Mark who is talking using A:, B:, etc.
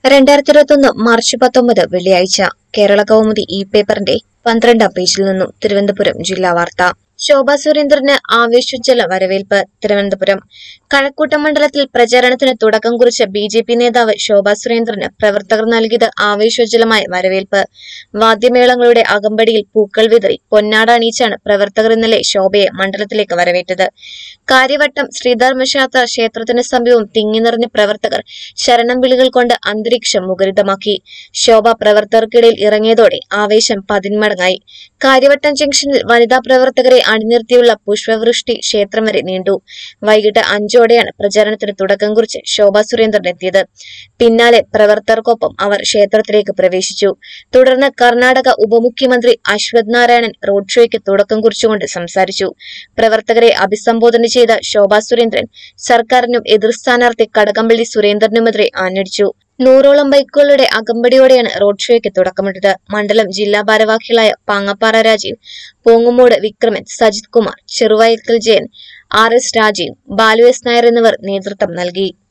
A: 2021 March 19 വെള്ളിയാഴ്ച കേരള കൗമുദി ഈ പേപ്പറിന്റെ 12-ാം പേജിൽ നിന്നും തിരുവനന്തപുരം ജില്ലാ വാർത്ത. ശോഭാ സുരേന്ദ്രന് ആവേശോജ്വല വരവേൽപ്പ്. തിരുവനന്തപുരം കഴക്കൂട്ടം മണ്ഡലത്തിൽ പ്രചാരണത്തിന് തുടക്കം കുറിച്ച ബി.ജെ.പി. നേതാവ് ശോഭാ സുരേന്ദ്രന് പ്രവർത്തകർ നൽകിയത് ആവേശോജ്വലമായ വരവേൽപ്പ്. വാദ്യമേളങ്ങളുടെ അകമ്പടിയിൽ പൂക്കൾ വിതറി പൊന്നാട അണിയിച്ചാണ് പ്രവർത്തകർ ഇന്നലെ ശോഭയെ മണ്ഡലത്തിലേക്ക് വരവേറ്റത്. കാര്യവട്ടം ശ്രീധർമ്മശാസ്ത്ര ക്ഷേത്രത്തിന് സമീപം തിങ്ങി നിറഞ്ഞ പ്രവർത്തകർ ശരണം വിളികൾ കൊണ്ട് അന്തരീക്ഷം മുഖരിതമാക്കി. ശോഭ പ്രവർത്തകർക്കിടയിൽ ഇറങ്ങിയതോടെ ആവേശം പതിന്മടങ്ങായി. കാര്യവട്ടം ജംഗ്ഷനിൽ വനിതാ പ്രവർത്തകരെ അണിനിർത്തിയുള്ള പുഷ്പവൃഷ്ടി ക്ഷേത്രം വരെ നീണ്ടു. വൈകിട്ട് 5ഓടെയാണ് പ്രചാരണത്തിന് തുടക്കം കുറിച്ച് ശോഭാ സുരേന്ദ്രൻ എത്തിയത്. പിന്നാലെ പ്രവർത്തകർക്കൊപ്പം അവർ ക്ഷേത്രത്തിലേക്ക് പ്രവേശിച്ചു. തുടർന്ന് കർണാടക ഉപമുഖ്യമന്ത്രി അശ്വത് നാരായണൻ റോഡ് ഷോയ്ക്ക് തുടക്കം കുറിച്ചുകൊണ്ട് സംസാരിച്ചു. പ്രവർത്തകരെ അഭിസംബോധന ചെയ്ത ശോഭാ സുരേന്ദ്രൻ സർക്കാരിനും എതിർ സ്ഥാനാർത്ഥി കടകംപള്ളി സുരേന്ദ്രനുമെതിരെ ആഞ്ഞടിച്ചു. 100ഓളം ബൈക്കുകളുടെ അകമ്പടിയോടെയാണ് റോഡ് ഷോയ്ക്ക് തുടക്കമിട്ടത്. മണ്ഡലം ജില്ലാ ഭാരവാഹികളായ പാങ്ങപ്പാറ രാജീവ്, പോങ്ങുമൂട് വിക്രമൻ, സജിത് കുമാർ, ചെറുവയക്കൽ ജയൻ, ആർ.എസ്. രാജീവ്, ബാലു എസ്. നായർ എന്നിവർ നേതൃത്വം നൽകി.